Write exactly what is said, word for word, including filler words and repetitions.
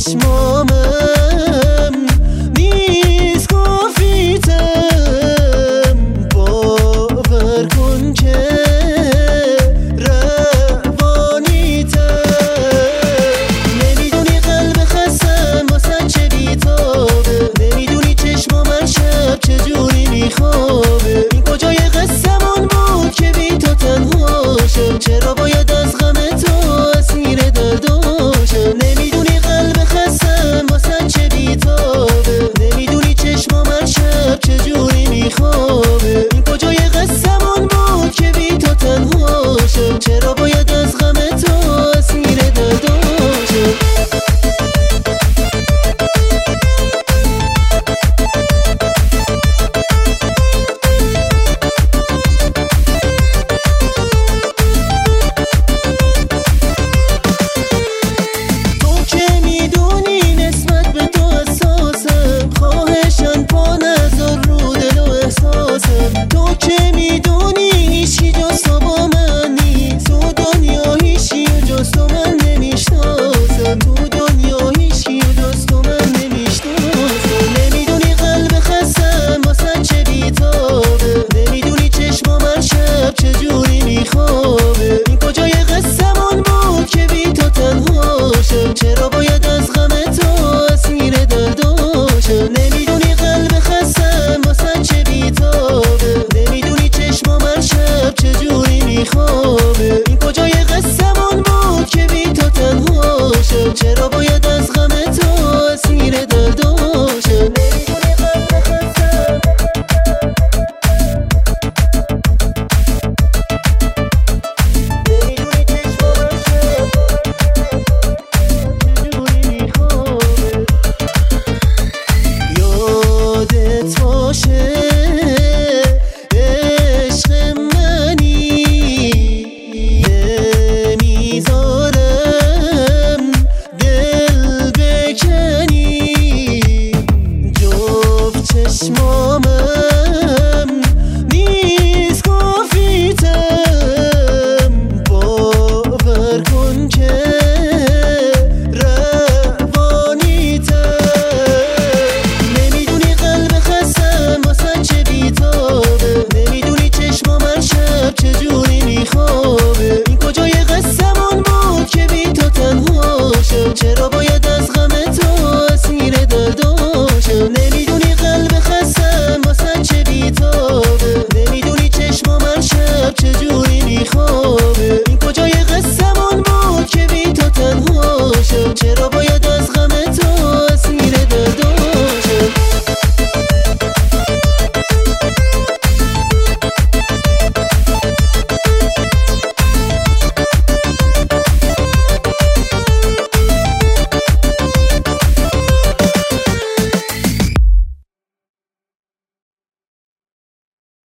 چشمامم نیست کافیتم، باور کن که روانیتم. نمیدونی قلب خستم واسه چه بیتابه، نمیدونی چشمام هر شب چجوری میخوابه. این کجای قصه‌مون بود که بی تو تنهاشم، چرا باید از غم تو اسیر درداشم. نمیدونی قلب خستم واسه چه بیتابه، نمیدونی چشمام هر شب چجوری میخوابه. این کجای قصه‌مون بود که بی تو تنهاشم، چرا باید از غم تو اسیر درداشم. تو که میدونی هیچی جز تو با من نیست، تو دنیا هیچی جز تو من نمیشناسم، تو دنیا هیچی جز تو من نمیشناسم. نمیدونی قلب خستم واسه چه بیتابه، نمیدونی چشمام هر شب چجوری میخوابه. این کجای قصه‌مون بود که بی تو تنهاشم، چرا باید از غم تو اسیر درداشم. نمیدونی قلب خستم واسه چه بیتابه، نمیدونی چشمام هر شب چجوری میخوابه. این کجای قصه‌مون بود که بی تو تنهاشم، چرا باید